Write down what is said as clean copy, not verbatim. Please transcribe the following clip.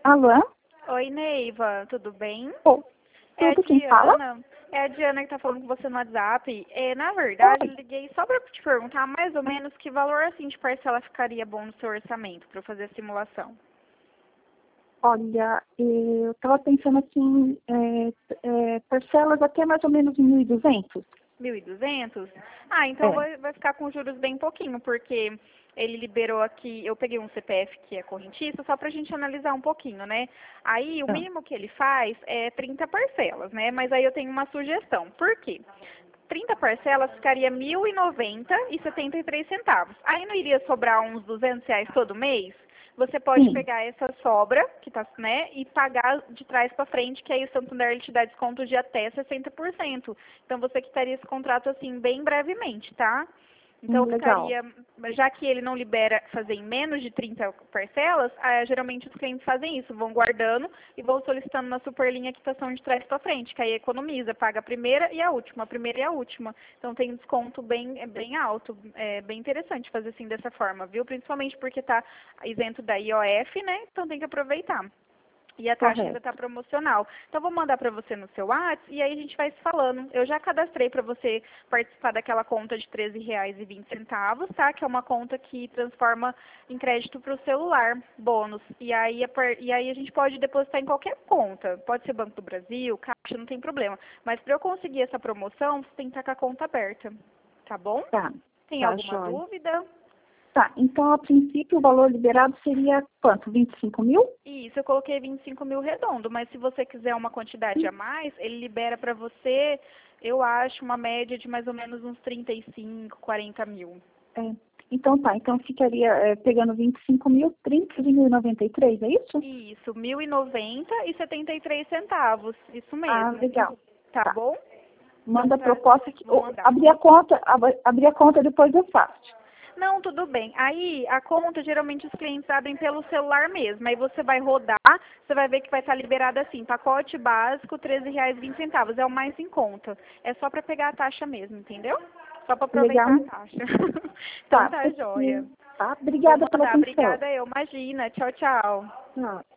Alô? Oi, Neiva, tudo bem? Oh, É a tudo quem fala? Diana. É a Diana que tá falando com você no WhatsApp. Na verdade, eu Oi. liguei só pra te perguntar mais ou menos que valor assim de parcela ficaria bom no seu orçamento pra eu fazer a simulação. Olha, eu estava pensando assim, parcelas até mais ou menos 1.200. 1.200? Ah, então É. vai ficar com juros bem pouquinho, porque ele liberou aqui, eu peguei um CPF que é correntista, só pra gente analisar um pouquinho, né? Aí o Tá. mínimo que ele faz é 30 parcelas, né? Mas aí eu tenho uma sugestão. Por quê? 30 parcelas ficaria R$ 1.090,73. Aí não iria sobrar uns R$ 200 todo mês? Você pode Sim, pegar essa sobra, que tá, né, e pagar de trás para frente, que aí o Santander ele te dá desconto de até 60%. Então você quitaria esse contrato assim bem brevemente, tá? Então legal. ficaria, já que ele não libera fazer em menos de 30 parcelas, geralmente os clientes fazem isso, vão guardando e vão solicitando na Superlinha a quitação de trás para frente, que aí economiza, paga a primeira e a última, a primeira e a última. Então tem um desconto bem alto, é bem interessante fazer assim dessa forma, viu? Principalmente porque está isento da IOF, né? Então tem que aproveitar. E a taxa ainda está Correto. promocional. Então, eu vou mandar para você no seu WhatsApp e aí a gente vai se falando. Eu já cadastrei para você participar daquela conta de R$ 13,20, tá? Que é uma conta que transforma em crédito para o celular, bônus. E aí a gente pode depositar em qualquer conta. Pode ser Banco do Brasil, Caixa, não tem problema. Mas para eu conseguir essa promoção, você tem que estar com a conta aberta. Tá bom? Tá, Tem tá, alguma joia. dúvida? Tá, então a princípio o valor liberado seria quanto? 25 mil? Isso, eu coloquei 25 mil redondo, mas se você quiser uma quantidade a mais, ele libera para você, eu acho, uma média de mais ou menos uns 35, 40 mil. É. Então tá, então ficaria pegando 25 mil, 30,93, é isso? Isso, 1.090,73. Isso Ah, mesmo. legal. Tá Tá. bom? Então Manda a tá, proposta que vou mandar. abrir a conta depois eu faço. Não, tudo bem. Aí a conta geralmente os clientes abrem pelo celular mesmo. Aí você vai rodar, você vai ver que vai estar liberado assim, pacote básico, R$ 13,20. É o mais em conta. É só para pegar a taxa mesmo, entendeu? Só para aproveitar a Legal. taxa. Então Tá, tá, joia. tá. Vou Obrigada pela mandar. atenção. Obrigada eu. Imagina. Tchau, tchau. Tá.